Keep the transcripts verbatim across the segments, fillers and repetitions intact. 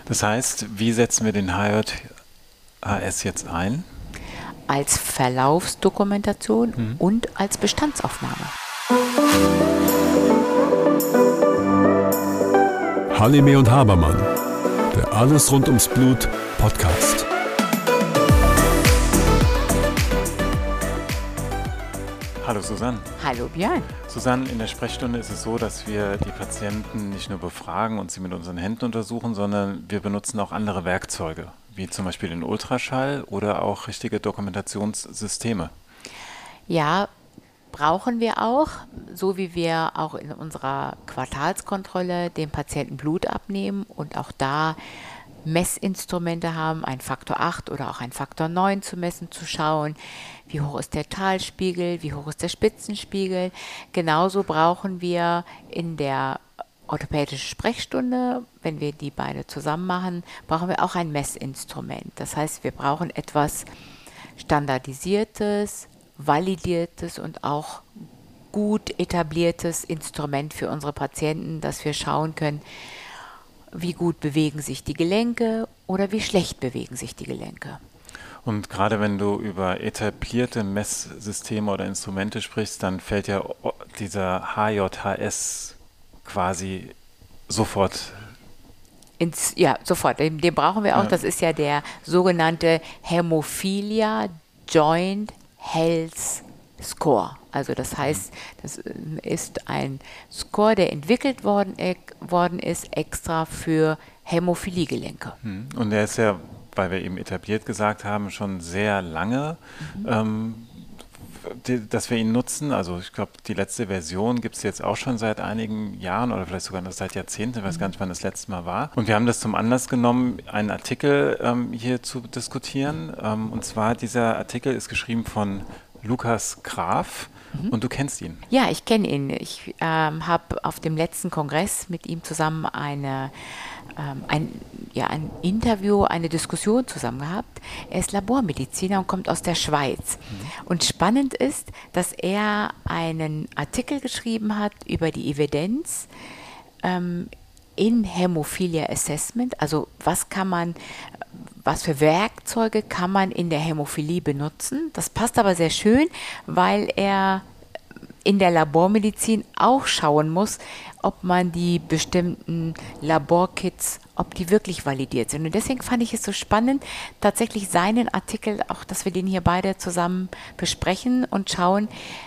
Das heißt, wie setzen wir den H J H S jetzt ein? Als Verlaufsdokumentation Mhm. und als Bestandsaufnahme. Halime und Habermann, der Alles rund ums Blut Podcast. Hallo Susanne. Hallo Björn. Susanne, in der Sprechstunde ist es so, dass wir die Patienten nicht nur befragen und sie mit unseren Händen untersuchen, sondern wir benutzen auch andere Werkzeuge, wie zum Beispiel den Ultraschall oder auch richtige Dokumentationssysteme. Ja, brauchen wir auch, so wie wir auch in unserer Quartalskontrolle dem Patienten Blut abnehmen und auch da Messinstrumente haben, ein Faktor acht oder auch ein Faktor neun zu messen, zu schauen, wie hoch ist der Talspiegel, wie hoch ist der Spitzenspiegel. Genauso brauchen wir in der orthopädischen Sprechstunde, wenn wir die beide zusammen machen, brauchen wir auch ein Messinstrument. Das heißt, wir brauchen etwas Standardisiertes, validiertes und auch gut etabliertes Instrument für unsere Patienten, dass wir schauen können, wie gut bewegen sich die Gelenke oder wie schlecht bewegen sich die Gelenke. Und gerade wenn du über etablierte Messsysteme oder Instrumente sprichst, dann fällt ja dieser H J H S quasi sofort ins, ja, sofort. Den, den brauchen wir auch. Ja. Das ist ja der sogenannte Hämophilia Joint Health Score. Also das heißt, das ist ein Score, der entwickelt worden, äh, worden ist, extra für Hämophiliegelenke. Und der ist ja, weil wir eben etabliert gesagt haben, schon sehr lange, mhm. ähm, die, dass wir ihn nutzen. Also ich glaube, die letzte Version gibt es jetzt auch schon seit einigen Jahren oder vielleicht sogar noch seit Jahrzehnten. Ich weiß mhm. gar nicht, wann das letzte Mal war. Und wir haben das zum Anlass genommen, einen Artikel ähm, hier zu diskutieren. Ähm, und zwar, dieser Artikel ist geschrieben von Lukas Graf. Mhm. Und du kennst ihn? Ja, ich kenne ihn. Ich ähm, habe auf dem letzten Kongress mit ihm zusammen eine, ähm, ein, ja, ein Interview, eine Diskussion zusammen gehabt. Er ist Labormediziner und kommt aus der Schweiz. Mhm. Und spannend ist, dass er einen Artikel geschrieben hat über die Evidenz ähm, in Hämophilia Assessment. Also was kann man... Was für Werkzeuge kann man in der Hämophilie benutzen? Das passt aber sehr schön, weil er in der Labormedizin auch schauen muss, ob man die bestimmten Laborkits, ob die wirklich validiert sind. Und deswegen fand ich es so spannend, tatsächlich seinen Artikel, auch dass wir den hier beide zusammen besprechen und schauen,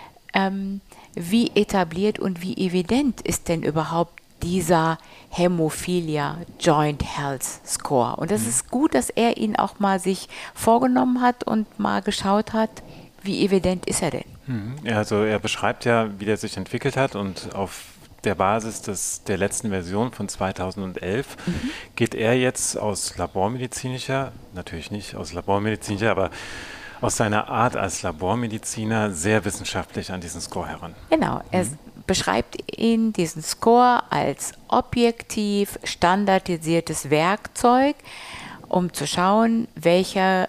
ähm, wie etabliert und wie evident ist denn überhaupt dieser Hämophilia Joint Health Score. Und das mhm. ist gut, dass er ihn auch mal sich vorgenommen hat und mal geschaut hat, wie evident ist er denn? Mhm. Ja, also er beschreibt ja, wie der sich entwickelt hat und auf der Basis des, der letzten Version von zweitausendelf mhm. geht er jetzt aus labormedizinischer, natürlich nicht aus labormedizinischer, aber aus seiner Art als Labormediziner sehr wissenschaftlich an diesen Score heran. Genau, er mhm. beschreibt ihn, diesen Score, als objektiv standardisiertes Werkzeug, um zu schauen, welche,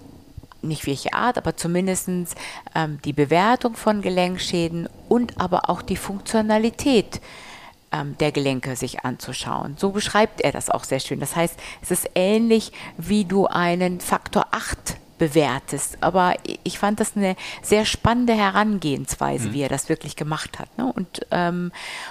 nicht welche Art, aber zumindest ähm, die Bewertung von Gelenkschäden und aber auch die Funktionalität ähm, der Gelenke sich anzuschauen. So beschreibt er das auch sehr schön. Das heißt, es ist ähnlich, wie du einen Faktor acht bewertest. Aber ich fand das eine sehr spannende Herangehensweise, mhm. wie er das wirklich gemacht hat. Ne? Und ähm,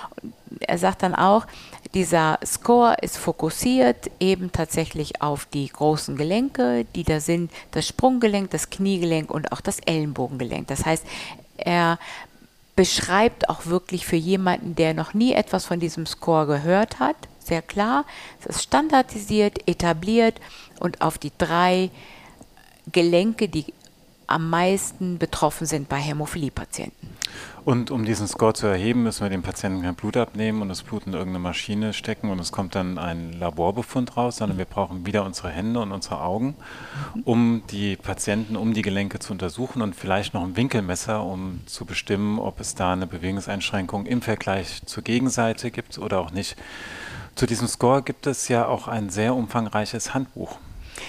er sagt dann auch, dieser Score ist fokussiert eben tatsächlich auf die großen Gelenke, die da sind, das Sprunggelenk, das Kniegelenk und auch das Ellenbogengelenk. Das heißt, er beschreibt auch wirklich für jemanden, der noch nie etwas von diesem Score gehört hat, sehr klar, es ist standardisiert, etabliert und auf die drei Gelenke, die am meisten betroffen sind bei Hämophilie-Patienten. Und um diesen Score zu erheben, müssen wir dem Patienten kein Blut abnehmen und das Blut in irgendeine Maschine stecken und es kommt dann ein Laborbefund raus, sondern wir brauchen wieder unsere Hände und unsere Augen, um die Patienten, um die Gelenke zu untersuchen und vielleicht noch ein Winkelmesser, um zu bestimmen, ob es da eine Bewegungseinschränkung im Vergleich zur Gegenseite gibt oder auch nicht. Zu diesem Score gibt es ja auch ein sehr umfangreiches Handbuch.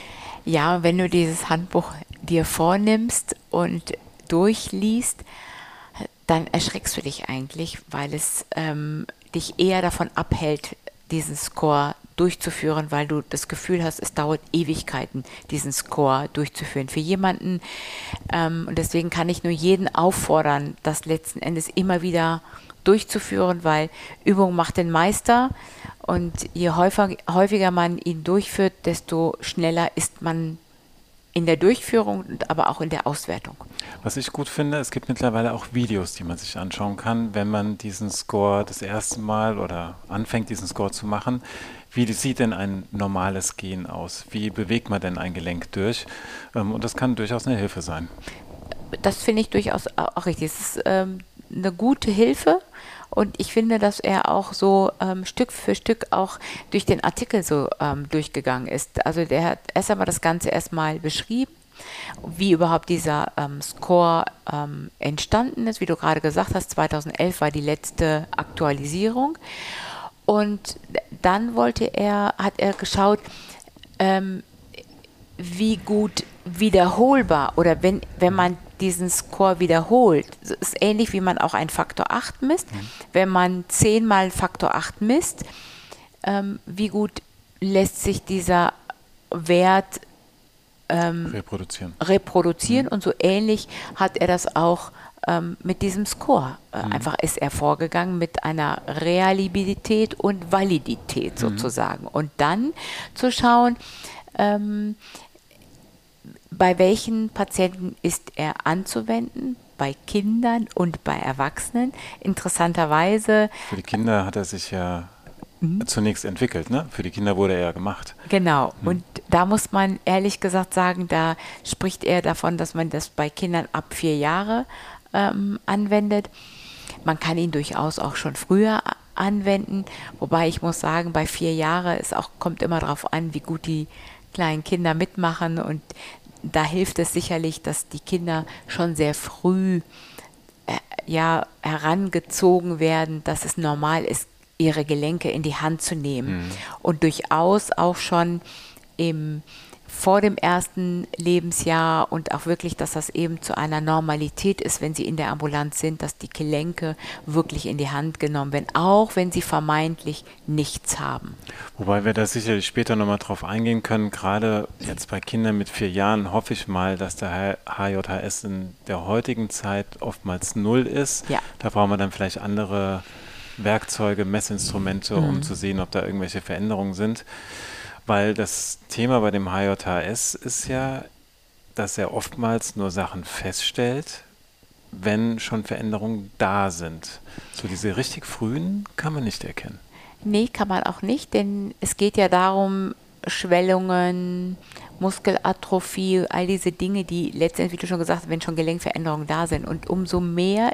Ja, wenn du dieses Handbuch dir vornimmst und durchliest, dann erschreckst du dich eigentlich, weil es ähm, dich eher davon abhält, diesen Score durchzuführen, weil du das Gefühl hast, es dauert Ewigkeiten, diesen Score durchzuführen. Für jemanden, ähm, und deswegen kann ich nur jeden auffordern, das letzten Endes immer wieder durchzuführen, weil Übung macht den Meister und je häufiger, häufiger man ihn durchführt, desto schneller ist man in der Durchführung, aber auch in der Auswertung. Was ich gut finde, es gibt mittlerweile auch Videos, die man sich anschauen kann, wenn man diesen Score das erste Mal oder anfängt, diesen Score zu machen. Wie sieht denn ein normales Gehen aus? Wie bewegt man denn ein Gelenk durch? Und das kann durchaus eine Hilfe sein. Das finde ich durchaus auch richtig. Es ist ähm, eine gute Hilfe. Und ich finde, dass er auch so ähm, Stück für Stück auch durch den Artikel so ähm, durchgegangen ist. Also der hat erst einmal das Ganze erstmal beschrieben, wie überhaupt dieser ähm, Score ähm, entstanden ist. Wie du gerade gesagt hast, zweitausendelf war die letzte Aktualisierung. Und dann wollte er, hat er geschaut, ähm, wie gut wiederholbar oder wenn, wenn man diesen Score wiederholt, das ist ähnlich wie man auch einen Faktor acht misst. Mhm. Wenn man zehnmal Faktor acht misst, ähm, wie gut lässt sich dieser Wert ähm, reproduzieren. reproduzieren Mhm. Und so ähnlich hat er das auch ähm, mit diesem Score. Äh, mhm. Einfach ist er vorgegangen mit einer Reliabilität und Validität mhm. sozusagen. Und dann zu schauen, ähm, bei welchen Patienten ist er anzuwenden? Bei Kindern und bei Erwachsenen. Interessanterweise. Für die Kinder hat er sich ja mhm. zunächst entwickelt, ne? Für die Kinder wurde er ja gemacht. Genau. Mhm. Und da muss man ehrlich gesagt sagen, da spricht er davon, dass man das bei Kindern ab vier Jahre ähm, anwendet. Man kann ihn durchaus auch schon früher anwenden. Wobei ich muss sagen, bei vier Jahren ist auch, kommt immer darauf an, wie gut die kleinen Kinder mitmachen und da hilft es sicherlich, dass die Kinder schon sehr früh äh, ja, herangezogen werden, dass es normal ist, ihre Gelenke in die Hand zu nehmen mhm. und durchaus auch schon im, vor dem ersten Lebensjahr und auch wirklich, dass das eben zu einer Normalität ist, wenn sie in der Ambulanz sind, dass die Gelenke wirklich in die Hand genommen werden, auch wenn sie vermeintlich nichts haben. Wobei wir da sicherlich später nochmal drauf eingehen können, gerade jetzt bei Kindern mit vier Jahren hoffe ich mal, dass der H J H S in der heutigen Zeit oftmals null ist. Ja. Da brauchen wir dann vielleicht andere Werkzeuge, Messinstrumente, mhm. um zu sehen, ob da irgendwelche Veränderungen sind. Weil das Thema bei dem H J H S ist ja, dass er oftmals nur Sachen feststellt, wenn schon Veränderungen da sind. So diese richtig frühen kann man nicht erkennen. Nee, kann man auch nicht, denn es geht ja darum, Schwellungen, Muskelatrophie, all diese Dinge, die letztendlich, wie du schon gesagt hast, wenn schon Gelenkveränderungen da sind. Und umso mehr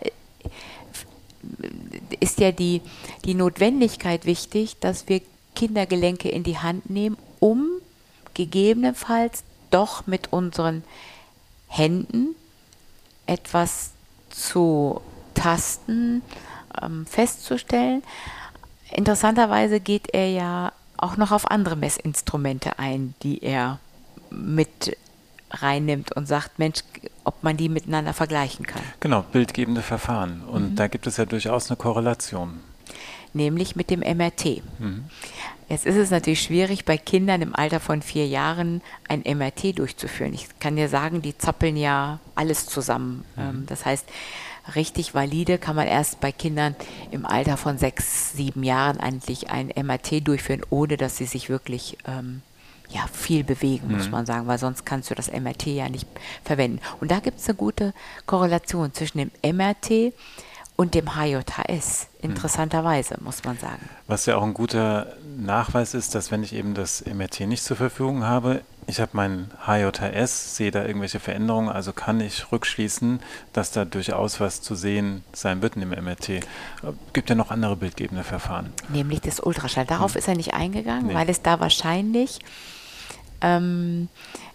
ist ja die, die Notwendigkeit wichtig, dass wir Kindergelenke in die Hand nehmen, um gegebenenfalls doch mit unseren Händen etwas zu tasten, ähm, festzustellen. Interessanterweise geht er ja auch noch auf andere Messinstrumente ein, die er mit reinnimmt und sagt, Mensch, ob man die miteinander vergleichen kann. Genau, bildgebende Verfahren. Und mhm. da gibt es ja durchaus eine Korrelation. Nämlich mit dem M R T. Mhm. Jetzt ist es natürlich schwierig, bei Kindern im Alter von vier Jahren ein M R T durchzuführen. Ich kann dir sagen, die zappeln ja alles zusammen. Mhm. Das heißt, richtig valide kann man erst bei Kindern im Alter von sechs, sieben Jahren eigentlich ein M R T durchführen, ohne dass sie sich wirklich ähm, ja, viel bewegen, mhm. muss man sagen, weil sonst kannst du das M R T ja nicht verwenden. Und da gibt es eine gute Korrelation zwischen dem M R T und dem H J H S, interessanterweise, muss man sagen. Was ja auch ein guter Nachweis ist, dass wenn ich eben das M R T nicht zur Verfügung habe, ich habe meinen H J H S, sehe da irgendwelche Veränderungen, also kann ich rückschließen, dass da durchaus was zu sehen sein wird in dem M R T. Gibt ja noch andere bildgebende Verfahren. Nämlich das Ultraschall. Darauf hm. ist er nicht eingegangen, nee. weil es da wahrscheinlich ähm,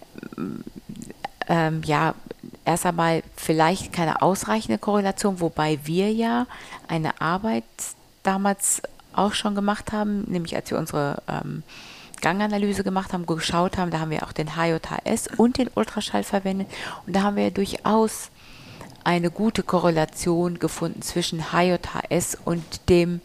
ähm, ja, erst einmal vielleicht keine ausreichende Korrelation, wobei wir ja eine Arbeit damals auch schon gemacht haben, nämlich als wir unsere ähm, Ganganalyse gemacht haben, geschaut haben, da haben wir auch den H J H S und den Ultraschall verwendet und da haben wir durchaus eine gute Korrelation gefunden zwischen H J H S und dem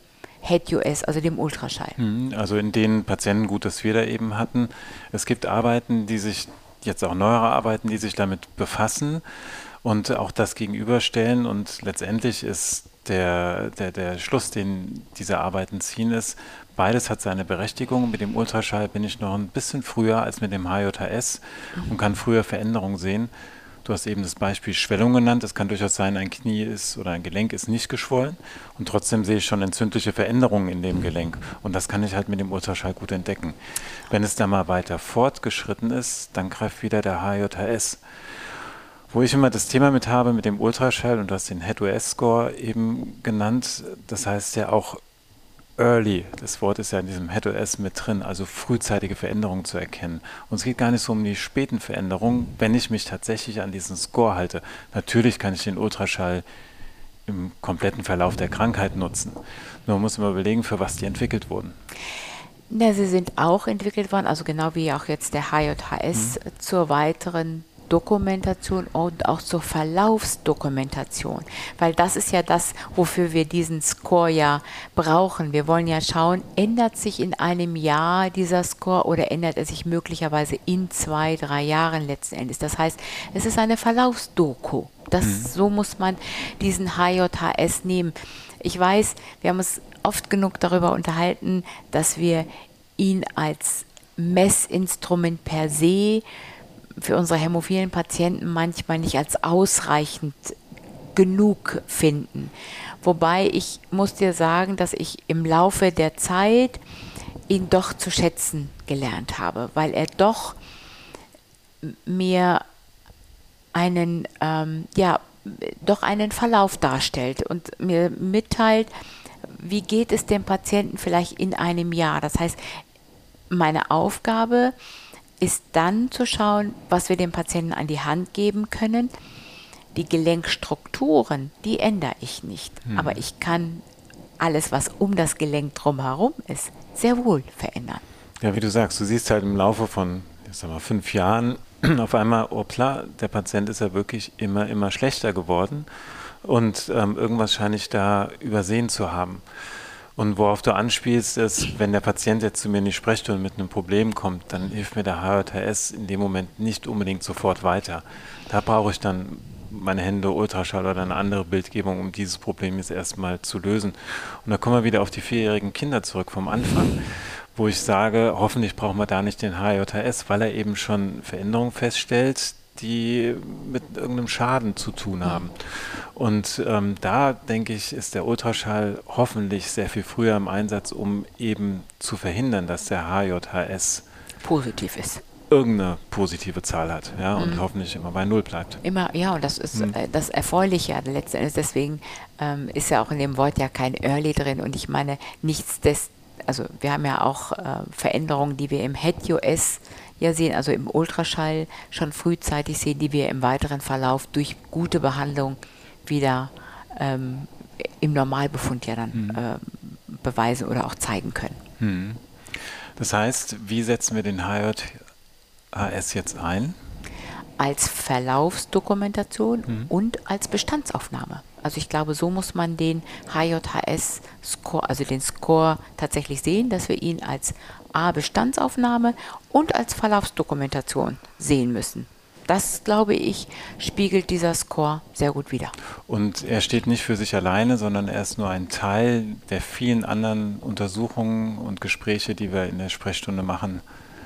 H E D U S, also dem Ultraschall. Also in den Patienten, gut, dass wir da eben hatten. Es gibt Arbeiten, die sich, jetzt auch neuere Arbeiten, die sich damit befassen und auch das gegenüberstellen. Und letztendlich ist der, der, der Schluss, den diese Arbeiten ziehen, ist, beides hat seine Berechtigung. Mit dem Ultraschall bin ich noch ein bisschen früher als mit dem H J H S und kann früher Veränderungen sehen. Du hast eben das Beispiel Schwellung genannt. Es kann durchaus sein, ein Knie ist oder ein Gelenk ist nicht geschwollen und trotzdem sehe ich schon entzündliche Veränderungen in dem Gelenk. Und das kann ich halt mit dem Ultraschall gut entdecken. Wenn es da mal weiter fortgeschritten ist, dann greift wieder der H J H S. Wo ich immer das Thema mit habe, mit dem Ultraschall, und du hast den H E D U S-Score eben genannt, das heißt ja auch Early, das Wort ist ja in diesem H E D U S mit drin, also frühzeitige Veränderungen zu erkennen. Und es geht gar nicht so um die späten Veränderungen, wenn ich mich tatsächlich an diesen Score halte. Natürlich kann ich den Ultraschall im kompletten Verlauf der Krankheit nutzen. Nur muss man überlegen, für was die entwickelt wurden. Ja, sie sind auch entwickelt worden, also genau wie auch jetzt der H J H S, mhm. zur weiteren Dokumentation und auch zur Verlaufsdokumentation, weil das ist ja das, wofür wir diesen Score ja brauchen. Wir wollen ja schauen, ändert sich in einem Jahr dieser Score oder ändert er sich möglicherweise in zwei, drei Jahren letzten Endes. Das heißt, es ist eine Verlaufsdoku. Das, mhm. So muss man diesen H J H S nehmen. Ich weiß, wir haben uns oft genug darüber unterhalten, dass wir ihn als Messinstrument per se für unsere hämophilen Patienten manchmal nicht als ausreichend genug finden. Wobei ich muss dir sagen, dass ich im Laufe der Zeit ihn doch zu schätzen gelernt habe, weil er doch mir einen, ähm, ja, doch einen Verlauf darstellt und mir mitteilt, wie geht es dem Patienten vielleicht in einem Jahr. Das heißt, meine Aufgabe ist dann zu schauen, was wir dem Patienten an die Hand geben können. Die Gelenkstrukturen, die ändere ich nicht. Hm. Aber ich kann alles, was um das Gelenk drumherum ist, sehr wohl verändern. Ja, wie du sagst, du siehst halt im Laufe von, ich sag mal, fünf Jahren auf einmal, hoppla, der Patient ist ja wirklich immer, immer schlechter geworden und ähm, irgendwas scheine ich da übersehen zu haben. Und worauf du anspielst, ist, wenn der Patient jetzt zu mir in die Sprechstunde mit einem Problem kommt, dann hilft mir der H J H S in dem Moment nicht unbedingt sofort weiter. Da brauche ich dann meine Hände, Ultraschall oder eine andere Bildgebung, um dieses Problem jetzt erstmal zu lösen. Und da kommen wir wieder auf die vierjährigen Kinder zurück vom Anfang, wo ich sage, hoffentlich brauchen wir da nicht den H J H S, weil er eben schon Veränderungen feststellt, die mit irgendeinem Schaden zu tun haben. Und ähm, da, denke ich, ist der Ultraschall hoffentlich sehr viel früher im Einsatz, um eben zu verhindern, dass der H J H S positiv ist. Irgendeine positive Zahl hat, ja, und mhm. hoffentlich immer bei Null bleibt. Immer, ja, und das ist mhm. äh, das Erfreuliche letzten Endes. Deswegen ähm, ist ja auch in dem Wort ja kein Early drin. Und ich meine, nichts des, also wir haben ja auch äh, Veränderungen, die wir im H E D U S ja sehen, also im Ultraschall schon frühzeitig sehen, die wir im weiteren Verlauf durch gute Behandlung wieder ähm, im Normalbefund ja dann mhm. äh, beweisen oder auch zeigen können. Mhm. Das heißt, wie setzen wir den H J H S jetzt ein? Als Verlaufsdokumentation mhm. und als Bestandsaufnahme. Also ich glaube, so muss man den H J H S-Score, also den Score tatsächlich sehen, dass wir ihn als A, Bestandsaufnahme und als Verlaufsdokumentation sehen müssen. Das, glaube ich, spiegelt dieser Score sehr gut wider. Und er steht nicht für sich alleine, sondern er ist nur ein Teil der vielen anderen Untersuchungen und Gespräche, die wir in der Sprechstunde machen.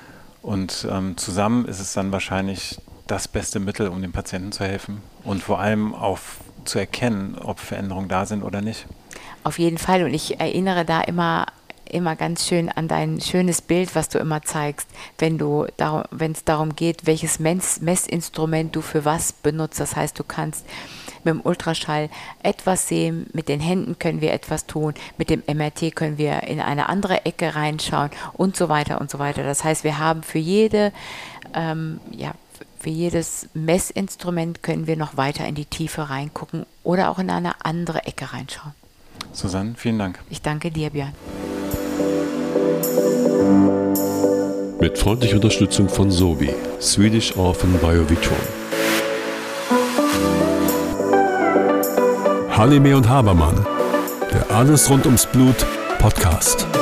Und ähm, zusammen ist es dann wahrscheinlich das beste Mittel, um dem Patienten zu helfen und vor allem auch zu erkennen, ob Veränderungen da sind oder nicht. Auf jeden Fall. Und ich erinnere da immer immer ganz schön an dein schönes Bild, was du immer zeigst, wenn du darum, wenn es darum geht, welches Mess, Messinstrument du für was benutzt. Das heißt, du kannst mit dem Ultraschall etwas sehen, mit den Händen können wir etwas tun, mit dem M R T können wir in eine andere Ecke reinschauen und so weiter und so weiter. Das heißt, wir haben für jede, ähm, ja, für jedes Messinstrument können wir noch weiter in die Tiefe reingucken oder auch in eine andere Ecke reinschauen. Susanne, vielen Dank. Ich danke dir, Björn. Mit freundlicher Unterstützung von Sobi, Swedish Orphan Biovitron. Halime und Habermann, der Alles rund ums Blut Podcast.